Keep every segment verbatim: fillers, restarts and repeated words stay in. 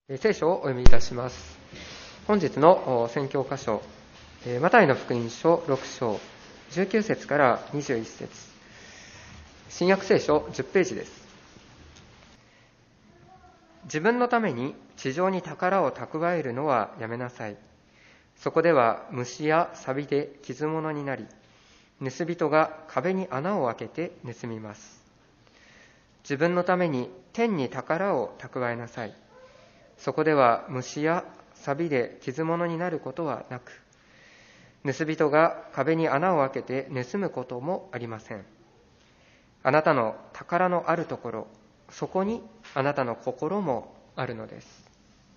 聖書をお読みいたします。本日の宣教箇所、マタイの福音書ろく章じゅうきゅう節からにじゅういち節、新約聖書じゅっページです。自分のために地上に宝を蓄えるのはやめなさい。そこでは虫や錆で傷物になり、盗人が壁に穴を開けて盗みます。自分のために天に宝を蓄えなさい。そこでは虫や錆で傷物になることはなく、盗人が壁に穴を開けて盗むこともありません。あなたの宝のあるところ、そこにあなたの心もあるのです。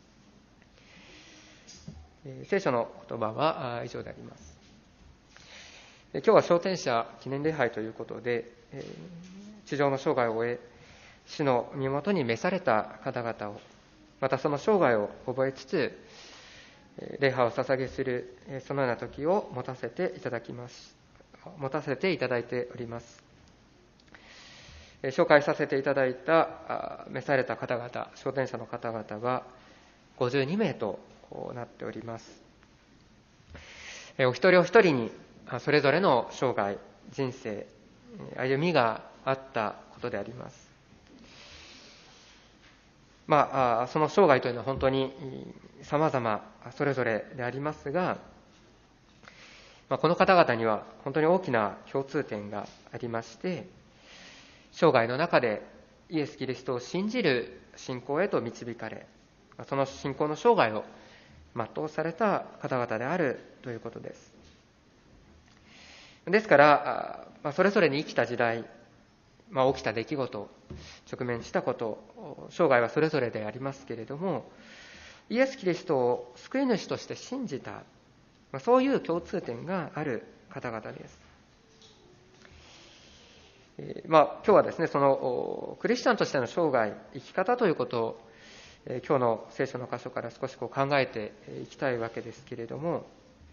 聖書の言葉は以上であります。今日は昇天者記念礼拝ということで、地上の生涯を終え、主の身元に召された方々を、またその生涯を覚えつつ、礼拝を捧げする、そのような時を持たせていただきます。持たせていただいております。紹介させていただいた召された方々、昇天者の方々はごじゅうに名となっております。お一人お一人にそれぞれの生涯、人生、歩みがあったことであります。まあ、その生涯というのは本当に様々それぞれでありますが、まあ、この方々には本当に大きな共通点がありまして、生涯の中でイエス・キリストを信じる信仰へと導かれ、その信仰の生涯を全うされた方々であるということです。ですから、まあ、それぞれに生きた時代、まあ、起きた出来事、直面したこと、生涯はそれぞれでありますけれども、イエス・キリストを救い主として信じた、まあ、そういう共通点がある方々です。えー、まあ今日はですね、そのクリスチャンとしての生涯、生き方ということを、えー、今日の聖書の箇所から少しこう考えていきたいわけですけれども、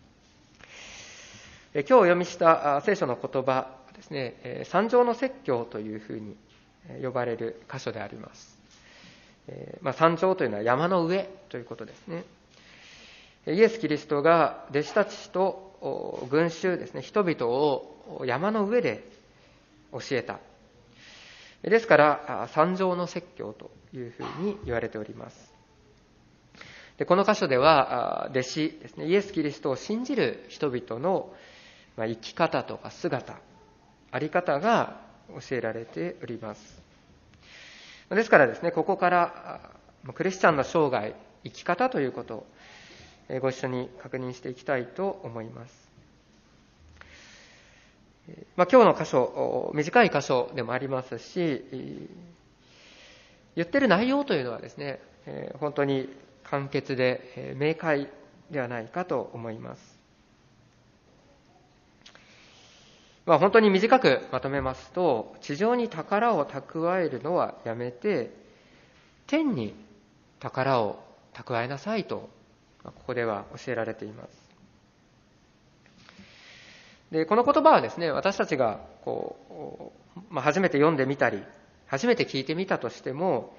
えー、今日お読みした聖書の言葉ですね、山上の説教というふうに呼ばれる箇所であります。えーまあ、山上というのは山の上ということですね。イエス・キリストが弟子たちと群衆ですね、人々を山の上で教えた。ですから山上の説教というふうに言われております。でこの箇所では弟子ですね、イエス・キリストを信じる人々の生き方とか姿、あり方が教えられております。ですからですね、ここからクリスチャンの生涯、生き方ということをご一緒に確認していきたいと思います。まあ、今日の箇所、短い箇所でもありますし、言ってる内容というのはですね、本当に簡潔で明快ではないかと思います。まあ、本当に短くまとめますと、地上に宝を蓄えるのはやめて、天に宝を蓄えなさいと、ここでは教えられています。で、この言葉はですね、私たちがこう、まあ、初めて読んでみたり、初めて聞いてみたとしても、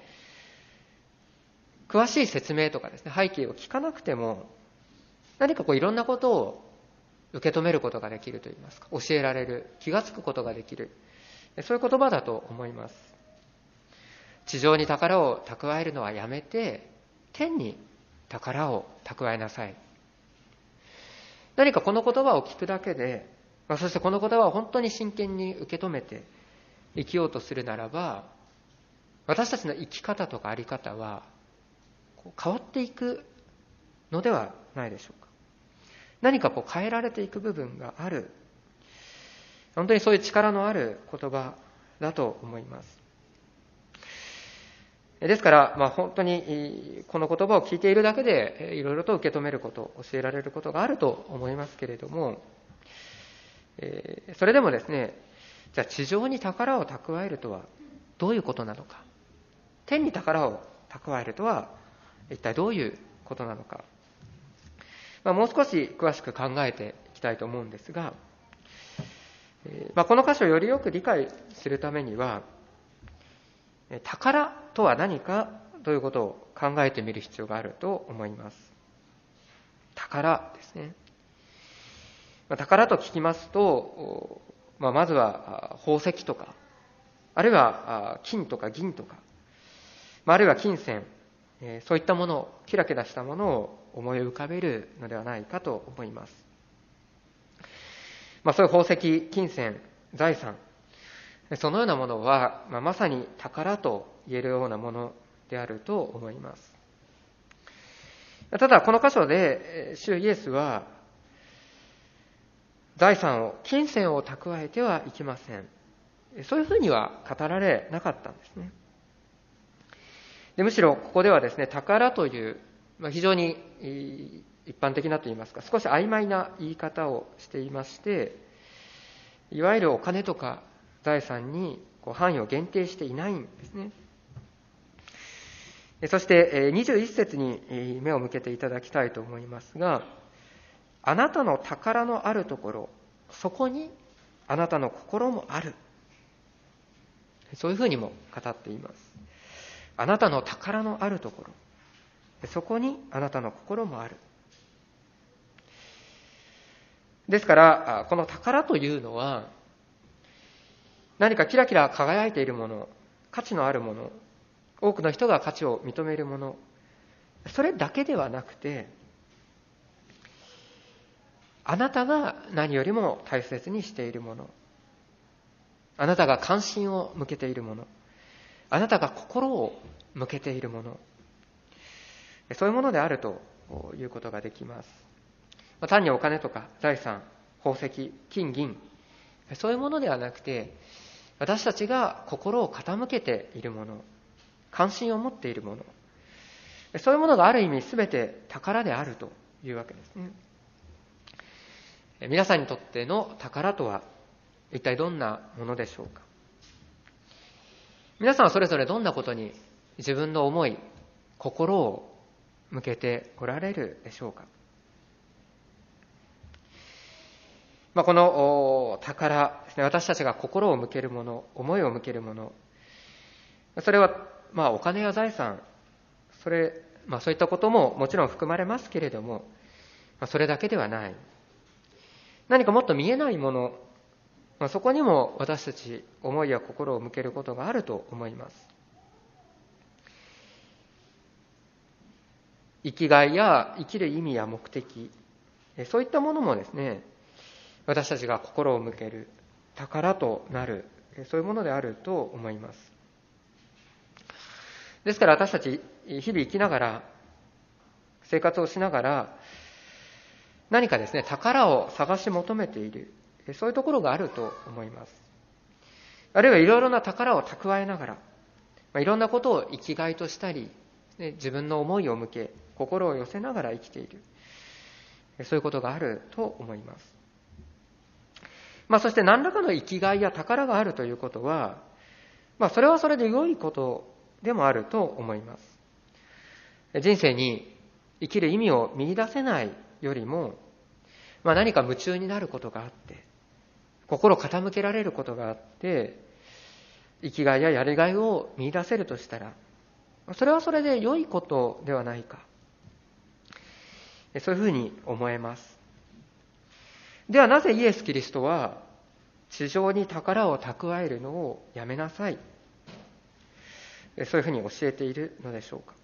詳しい説明とかですね、背景を聞かなくても、何かこういろんなことを受け止めることができるといいますか、教えられる、気がつくことができる、そういう言葉だと思います。地上に宝を蓄えるのはやめて、天に宝を蓄えなさい。何かこの言葉を聞くだけで、そしてこの言葉を本当に真剣に受け止めて生きようとするならば、私たちの生き方とかあり方は変わっていくのではないでしょうか。何かこう変えられていく部分がある、本当にそういう力のある言葉だと思います。ですから、まあ、本当にこの言葉を聞いているだけでいろいろと受け止めること、教えられることがあると思いますけれども、それでもですね、じゃあ地上に宝を蓄えるとはどういうことなのか、天に宝を蓄えるとは一体どういうことなのか、まあ、もう少し詳しく考えていきたいと思うんですが、まあ、この箇所をよりよく理解するためには、宝とは何かということを考えてみる必要があると思います。宝ですね。宝と聞きますと、まあ、まずは宝石とか、あるいは金とか銀とか、あるいは金銭、そういったもの、キラキラしたものを思い浮かべるのではないかと思います。まあ、そういう宝石、金銭、財産、そのようなものは、まあ、まさに宝と言えるようなものであると思います。ただ、この箇所で、主イエスは、財産を、金銭を蓄えてはいけません。そういうふうには語られなかったんですね。でむしろ、ここではですね、宝という、まあ、非常に一般的なといいますか、少し曖昧な言い方をしていまして、いわゆるお金とか財産にこう範囲を限定していないんですね。そしてにじゅういち節に目を向けていただきたいと思いますが、あなたの宝のあるところ、そこにあなたの心もある。そういうふうにも語っています。あなたの宝のあるところ、そこにあなたの心もある。ですから、この宝というのは、何かキラキラ輝いているもの、価値のあるもの、多くの人が価値を認めるもの、それだけではなくて、あなたが何よりも大切にしているもの、あなたが関心を向けているもの、あなたが心を向けているもの、そういうものであるということができます。単にお金とか財産、宝石、金銀、そういうものではなくて、私たちが心を傾けているもの、関心を持っているもの、そういうものがある意味すべて宝であるというわけですね。皆さんにとっての宝とは一体どんなものでしょうか。皆さんはそれぞれどんなことに自分の思い、心を向けておられるでしょうか。まあ、この宝ですね、私たちが心を向けるもの、思いを向けるもの、それはまあお金や財産、それ、まあ、そういったことももちろん含まれますけれども、まあ、それだけではない。何かもっと見えないもの、まあ、そこにも私たち思いや心を向けることがあると思います。生きがいや生きる意味や目的、そういったものもですね、私たちが心を向ける宝となる、そういうものであると思います。ですから私たち日々生きながら、生活をしながら、何かですね、宝を探し求めている、そういうところがあると思います。あるいはいろいろな宝を蓄えながら、まあ、いろんなことを生きがいとしたり、ね、自分の思いを向け、心を寄せながら生きている、そういうことがあると思います。まあ、そして何らかの生きがいや宝があるということは、まあ、それはそれで良いことでもあると思います。人生に生きる意味を見出せないよりも、まあ、何か夢中になることがあって、心傾けられることがあって、生きがいややりがいを見出せるとしたら、それはそれで良いことではないか。そういうふうに思えます。ではなぜイエス・キリストは地上に宝を蓄えるのをやめなさい、そういうふうに教えているのでしょうか。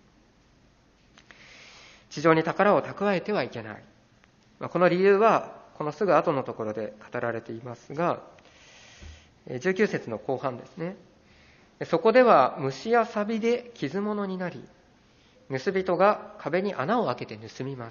地上に宝を蓄えてはいけない。この理由はこのすぐ後のところで語られていますが、じゅうきゅう節の後半ですね。そこでは虫や錆で傷物になり、盗人が壁に穴を開けて盗みます。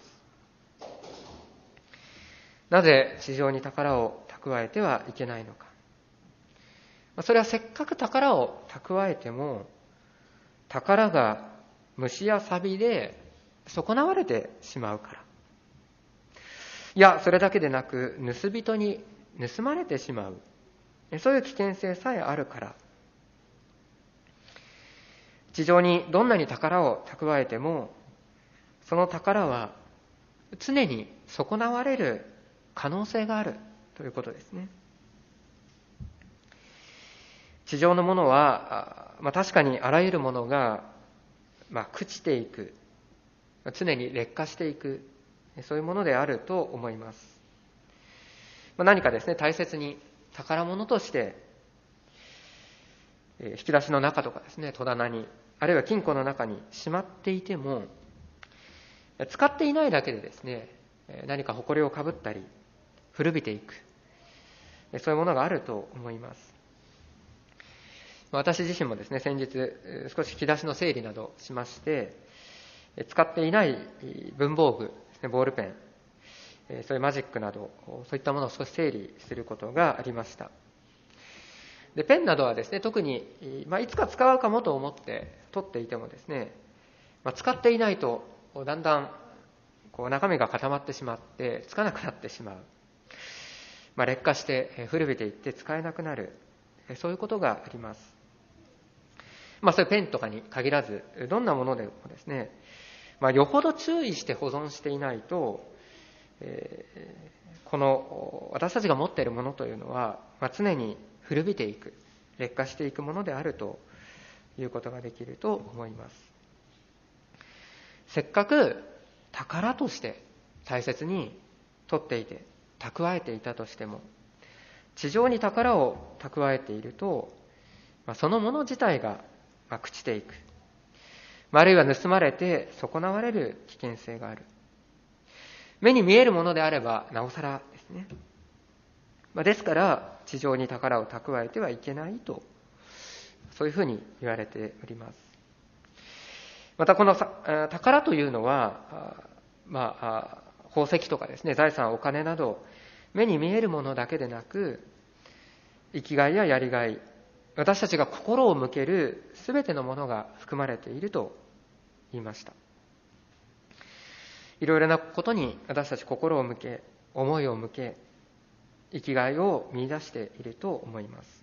なぜ地上に宝を蓄えてはいけないのか。それはせっかく宝を蓄えても、宝が虫や錆で損なわれてしまうから。いや、それだけでなく、盗人に盗まれてしまう。そういう危険性さえあるから。地上にどんなに宝を蓄えても、その宝は常に損なわれる可能性があるということですね。地上のものは、まあ、確かにあらゆるものがまあ、朽ちていく、常に劣化していく、そういうものであると思います。まあ、何かですね、大切に宝物として引き出しの中とかですね、戸棚に、あるいは金庫の中にしまっていても、使っていないだけでですね、何か埃をかぶったり古びていく、そういうものがあると思います。私自身もですね、先日少し引き出しの整理などしまして、使っていない文房具ですね、ボールペン、そういうマジックなど、そういったものを少し整理することがありました。で、ペンなどはですね、特に、まあ、いつか使うかもと思って取っていてもですね、まあ、使っていないとだんだんこう中身が固まってしまってつかなくなってしまう、まあ、劣化して古びていって使えなくなる、そういうことがあります。まあ、そういうペンとかに限らず、どんなものでもですね、まあ、よほど注意して保存していないと、えー、この私たちが持っているものというのは、まあ、常に古びていく、劣化していくものであるということができると思います。せっかく宝として大切に取っていて蓄えていたとしても、地上に宝を蓄えていると、まあ、そのもの自体がまあ朽ちていく、あるいは盗まれて損なわれる危険性がある。目に見えるものであればなおさらですね。まあ、ですから地上に宝を蓄えてはいけないと、そういうふうに言われております。またこの宝というのは、まあ、宝石とかですね、財産、お金など目に見えるものだけでなく、生きがいややりがい、私たちが心を向けるすべてのものが含まれていると言いました。いろいろなことに私たち心を向け、思いを向け、生きがいを見出していると思います。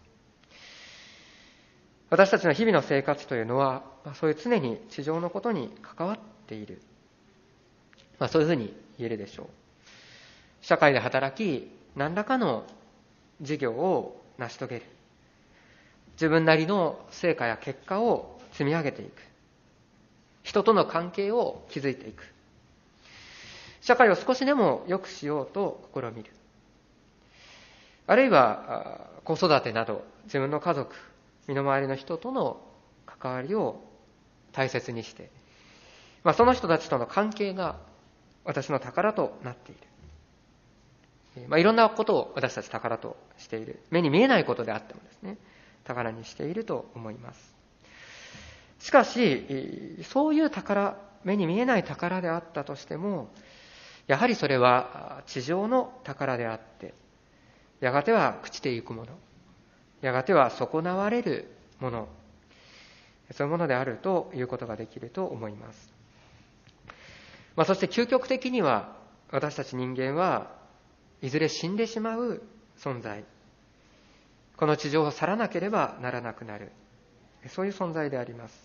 私たちの日々の生活というのは、そういう常に地上のことに関わっている、まあ、そういうふうに言えるでしょう。社会で働き、何らかの事業を成し遂げる、自分なりの成果や結果を積み上げていく、人との関係を築いていく、社会を少しでも良くしようと試みる、あるいは子育てなど自分の家族、身の回りの人との関わりを大切にして、まあ、その人たちとの関係が私の宝となっている。まあ、いろんなことを私たち宝としている。目に見えないことであってもですね、宝にしていると思います。しかし、そういう宝、目に見えない宝であったとしても、やはりそれは地上の宝であって、やがては朽ちていくもの、やがては損なわれるもの、そういうものであるということができると思います。まあ、そして究極的には、私たち人間はいずれ死んでしまう存在、この地上を去らなければならなくなる、そういう存在であります。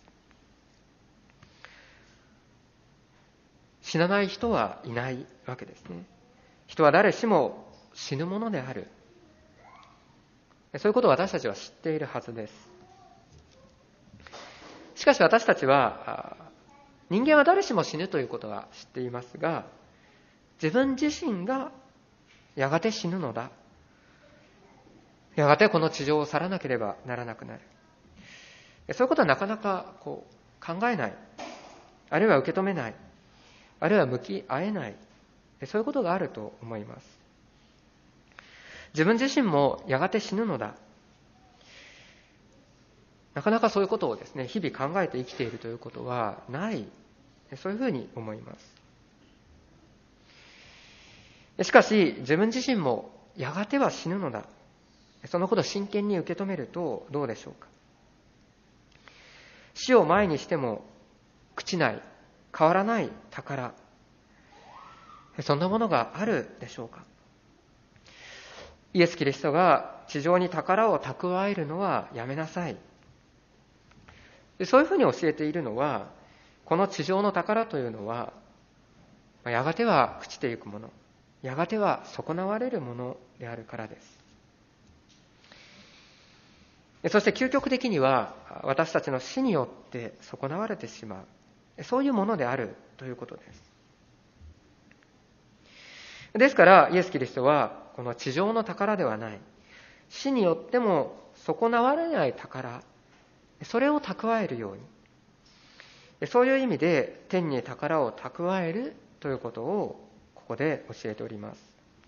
死なない人はいないわけですね。人は誰しも死ぬものである、そういうことを私たちは知っているはずです。しかし私たちは、人間は誰しも死ぬということは知っていますが、自分自身がやがて死ぬのだ、やがてこの地上を去らなければならなくなる、そういうことはなかなかこう考えない、あるいは受け止めない、あるいは向き合えない、そういうことがあると思います。自分自身もやがて死ぬのだ、なかなかそういうことをですね、日々考えて生きているということはない、そういうふうに思います。しかし自分自身もやがては死ぬのだ、そのことを真剣に受け止めるとどうでしょうか。死を前にしても朽ちない、変わらない宝、そんなものがあるでしょうか。イエス・キリストが地上に宝を蓄えるのはやめなさい、そういうふうに教えているのは、この地上の宝というのはやがては朽ちていくもの、やがては損なわれるものであるからです。そして究極的には私たちの死によって損なわれてしまう、 そういうものであるということです。ですからイエス・キリストはこの地上の宝ではない、死によっても損なわれない宝、それを蓄えるように、そういう意味で天に宝を蓄えるということをここで教えております。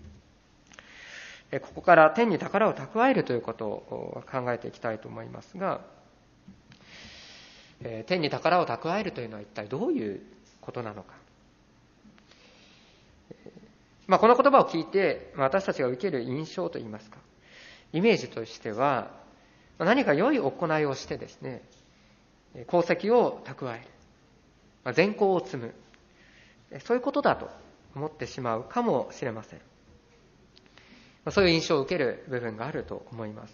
ここから天に宝を蓄えるということを考えていきたいと思いますが、天に宝を蓄えるというのは一体どういうことなのか。まあ、この言葉を聞いて私たちが受ける印象といいますか、イメージとしては、何か良い行いをしてですね、功績を蓄える、善行を積む、そういうことだと思ってしまうかもしれません。そういう印象を受ける部分があると思います。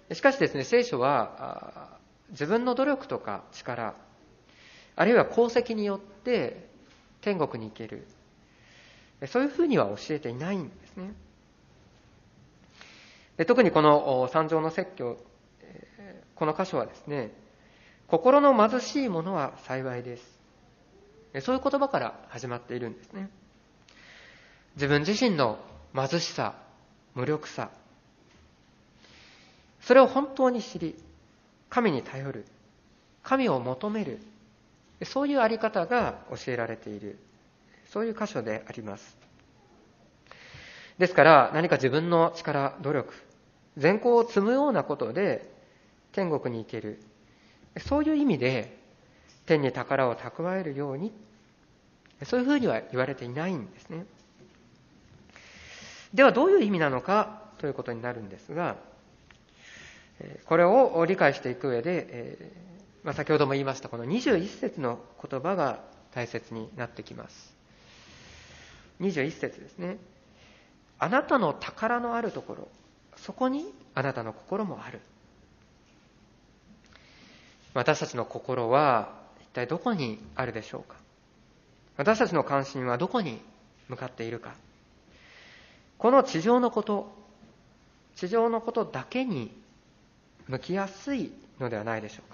しかしですね、聖書は自分の努力とか力、あるいは功績によって天国に行ける、そういうふうには教えていないんですね。で、特にこの三条の説教、この箇所はですね、心の貧しい者は幸いです、そういう言葉から始まっているんですね。自分自身の貧しさ、無力さ、それを本当に知り、神に頼る、神を求める、そういうあり方が教えられている、そういう箇所であります。ですから何か自分の力、努力、善行を積むようなことで天国に行ける、そういう意味で天に宝を蓄えるように、そういうふうには言われていないんですね。ではどういう意味なのかということになるんですが、これを理解していく上で、まあ、先ほども言いましたこのにじゅういっ節の言葉が大切になってきます。にじゅういっ節ですね。あなたの宝のあるところ、そこにあなたの心もある。私たちの心は一体どこにあるでしょうか。私たちの関心はどこに向かっているか。この地上のこと、地上のことだけに向きやすいのではないでしょ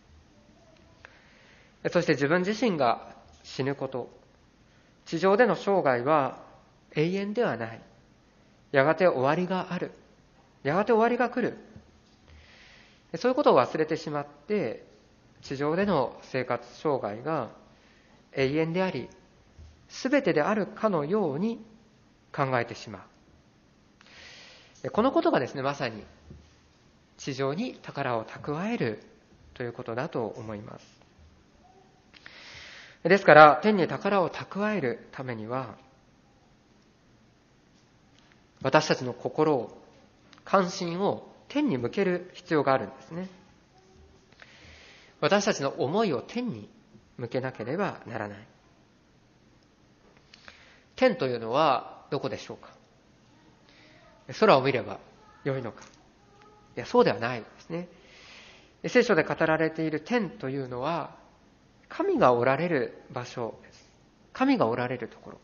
うか。そして自分自身が死ぬこと、地上での生涯は永遠ではない。やがて終わりがある。やがて終わりが来る。そういうことを忘れてしまって、地上での生活生涯が永遠であり、すべてであるかのように考えてしまう。このことがですね、まさに地上に宝を蓄えるということだと思います。ですから天に宝を蓄えるためには、私たちの心を、関心を天に向ける必要があるんですね。私たちの思いを天に向けなければならない。天というのはどこでしょうか。空を見れば良いのか。いや、そうではないですね。聖書で語られている天というのは、神がおられる場所です。神がおられるところ。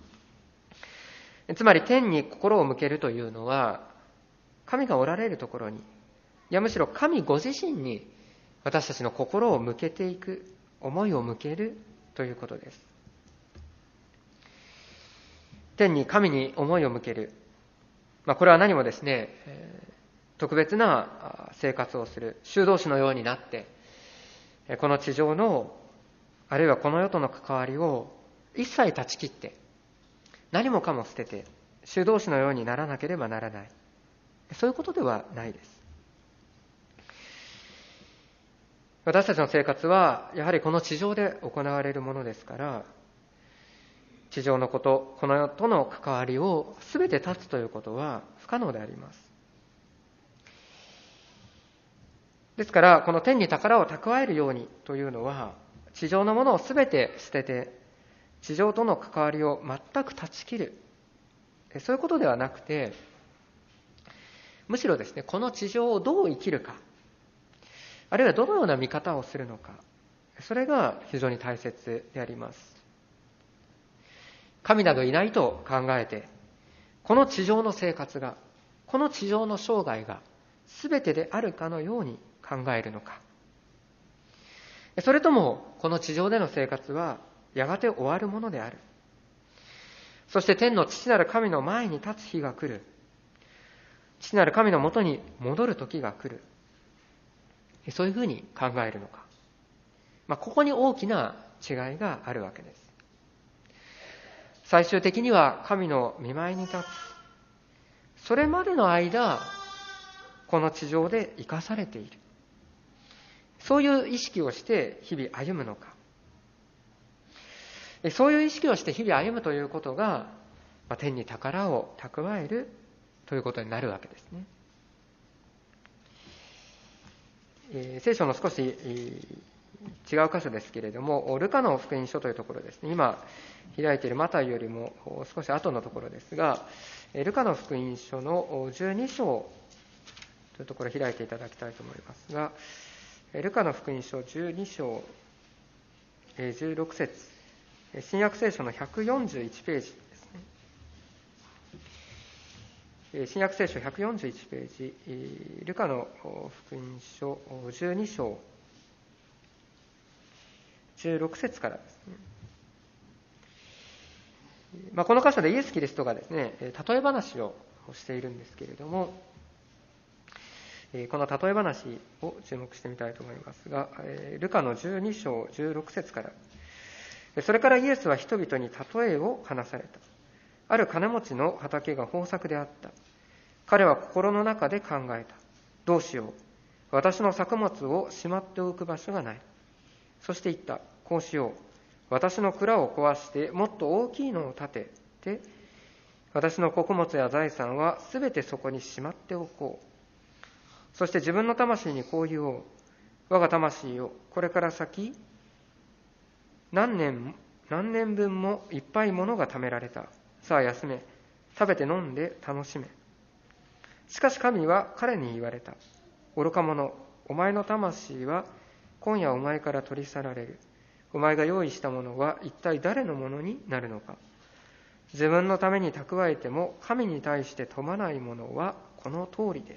つまり天に心を向けるというのは、神がおられるところに、いやむしろ神ご自身に私たちの心を向けていく、思いを向けるということです。天に神に思いを向ける。まあ、これは何もですね、特別な生活をする修道士のようになって、この地上の、あるいはこの世との関わりを一切断ち切って、何もかも捨てて修道士のようにならなければならない、そういうことではないです。私たちの生活はやはりこの地上で行われるものですから、地上のこと、この世との関わりを全て断つということは不可能であります。ですからこの天に宝を蓄えるようにというのは、地上のものを全て捨てて地上との関わりを全く断ち切る、そういうことではなくて、むしろですね、この地上をどう生きるか、あるいはどのような見方をするのか、それが非常に大切であります。神などいないと考えて、この地上の生活が、この地上の生涯が全てであるかのように考えるのか、 それともこの地上での生活はやがて終わるものである。そして天の父なる神の前に立つ日が来る。父なる神のもとに戻る時が来る。そういうふうに考えるのか。まあ、ここに大きな違いがあるわけです。最終的には神の御前に立つ。それまでの間、この地上で生かされている。そういう意識をして日々歩むのか。そういう意識をして日々歩むということが、まあ、天に宝を蓄えるということになるわけですね。えー、聖書の少し、えー、違う箇所ですけれども、ルカの福音書というところですね。今開いているマタイよりも少し後のところですが、ルカの福音書のじゅうに章というところを開いていただきたいと思いますが、ルカの福音書じゅうに章じゅうろく節、新約聖書のひゃくよんじゅういちページですね。新約聖書ひゃくよんじゅういちページ、ルカの福音書じゅうに章じゅうろく節からですね。まあ、この箇所でイエス・キリストがですね、例え話をしているんですけれども、この例え話を注目してみたいと思いますが、ルカのじゅうに章じゅうろく節から、それからイエスは人々に例えを話された。ある金持ちの畑が豊作であった。彼は心の中で考えた。どうしよう。私の作物をしまっておく場所がない。そして言った。こうしよう。私の蔵を壊してもっと大きいのを建てて、私の穀物や財産はすべてそこにしまっておこう。そして自分の魂にこう言おう。我が魂よ、これから先、何年、何年分もいっぱいものが貯められた。さあ休め。食べて飲んで楽しめ。しかし神は彼に言われた。愚か者、お前の魂は今夜お前から取り去られる。お前が用意したものは一体誰のものになるのか。自分のために蓄えても神に対して富まないものはこの通りです。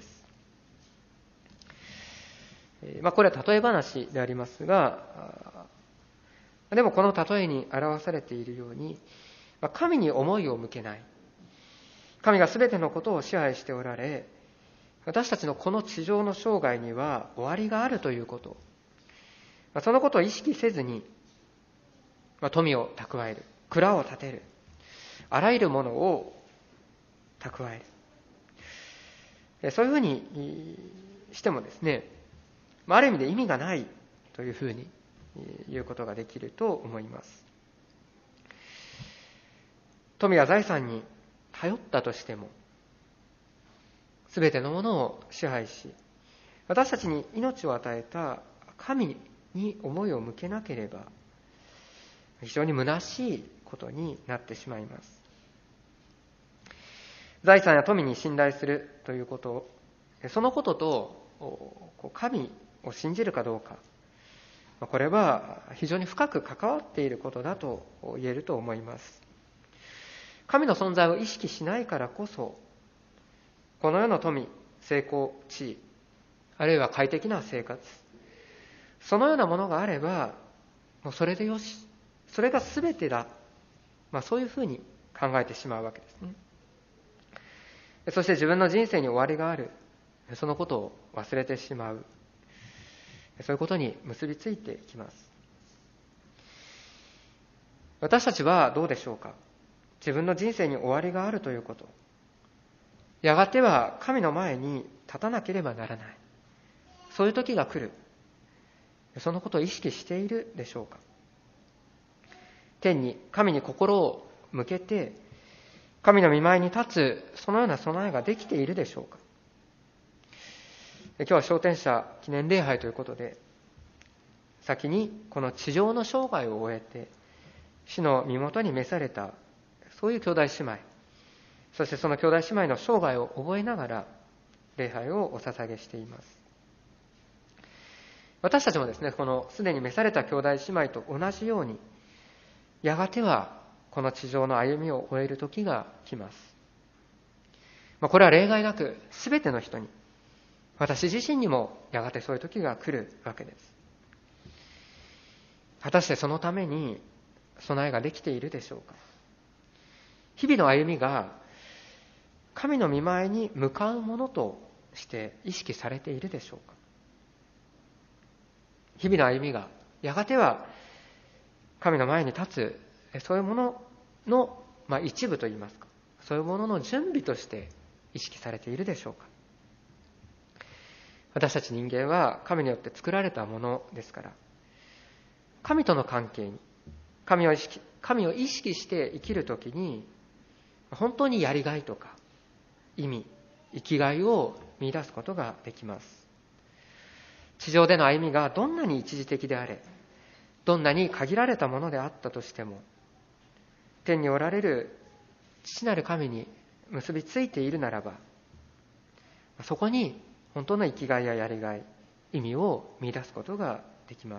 まあ、これは例え話でありますが、でもこの例えに表されているように、神に思いを向けない。神がすべてのことを支配しておられ、私たちのこの地上の生涯には終わりがあるということ。そのことを意識せずに、富を蓄える、蔵を建てる、あらゆるものを蓄える。そういうふうにしてもですね、ある意味で意味がないというふうに言うことができると思います。富や財産に頼ったとしても、すべてのものを支配し、私たちに命を与えた神に思いを向けなければ、非常に虚しいことになってしまいます。財産や富に信頼するということ、そのことと神を信じるかどうか、これは非常に深く関わっていることだと言えると思います。神の存在を意識しないからこそ、この世の富、成功、地位、あるいは快適な生活、そのようなものがあれば、もうそれでよし、それが全てだ、まあ、そういうふうに考えてしまうわけですね。そして自分の人生に終わりがある、そのことを忘れてしまう、そういうことに結びついてきます。私たちはどうでしょうか。自分の人生に終わりがあるということ、やがては神の前に立たなければならない、そういう時が来る、そのことを意識しているでしょうか。天に神に心を向けて神の御前に立つ、そのような備えができているでしょうか。今日は昇天者記念礼拝ということで、先にこの地上の生涯を終えて主の身元に召された、そういう兄弟姉妹、そしてその兄弟姉妹の生涯を覚えながら礼拝をお捧げしています。私たちもですね、このすでに召された兄弟姉妹と同じように、やがてはこの地上の歩みを終える時が来ます。これは例外なくすべての人に、私自身にもやがてそういう時が来るわけです。 果たしてそのために備えができているでしょうか。日々の歩みが神の御前に向かうものとして意識されているでしょうか。日々の歩みがやがては神の前に立つ、そういうものの、まあ、一部といいますか、そういうものの準備として意識されているでしょうか。私たち人間は神によって作られたものですから、神との関係に神を意識、神を意識して生きるときに、本当にやりがいとか意味、生きがいを見出すことができます。地上での歩みがどんなに一時的であれ、どんなに限られたものであったとしても、天におられる父なる神に結びついているならば、そこに本当の生きがいややりがい、意味を見出すことができます。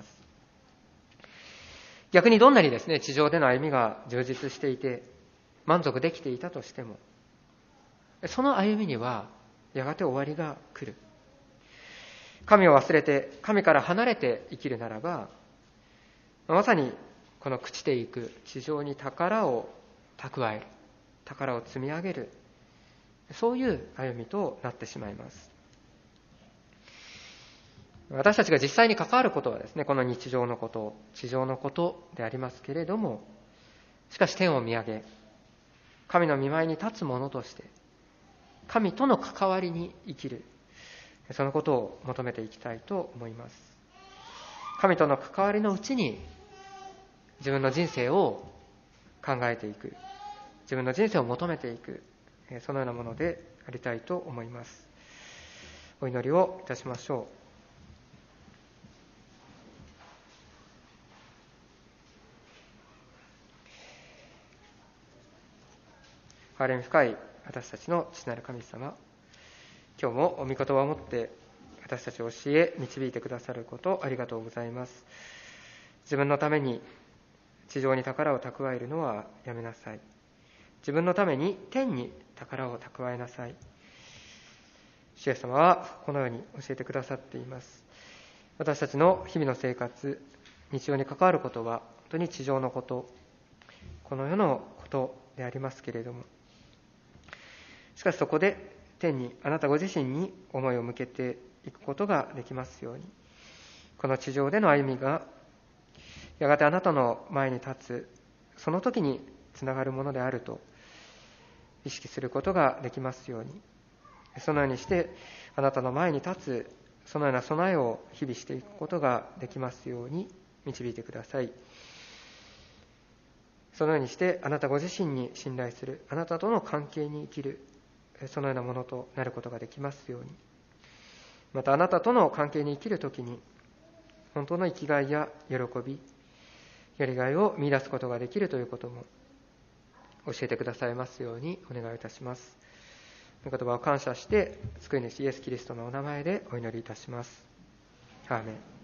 逆にどんなにですね、地上での歩みが充実していて満足できていたとしても、その歩みにはやがて終わりが来る。神を忘れて神から離れて生きるならば、まさにこの朽ちていく地上に宝を蓄える、宝を積み上げる、そういう歩みとなってしまいます。私たちが実際に関わることはですね、この日常のこと、地上のことでありますけれども、しかし天を見上げ、神の御前に立つ者として神との関わりに生きる、そのことを求めていきたいと思います。神との関わりのうちに自分の人生を考えていく、自分の人生を求めていく、そのようなものでありたいと思います。お祈りをいたしましょう。憐れみ深い私たちの父なる神様、今日もお御言葉をもって私たちを教え導いてくださることありがとうございます。自分のために地上に宝を蓄えるのはやめなさい。自分のために天に宝を蓄えなさい。主イエス様はこのように教えてくださっています。私たちの日々の生活、日常に関わることは本当に地上のこと、この世のことでありますけれども、しかしそこで天にあなたご自身に思いを向けていくことができますように、この地上での歩みがやがてあなたの前に立つその時につながるものであると意識することができますように、そのようにしてあなたの前に立つそのような備えを日々していくことができますように導いてください。そのようにしてあなたご自身に信頼する、あなたとの関係に生きる、そのようなものとなることができますように、またあなたとの関係に生きるときに本当の生きがいや喜び、やりがいを見出すことができるということも教えてくださいますようにお願いいたします。御言葉を感謝して救い主イエス・キリストのお名前でお祈りいたします。アーメン。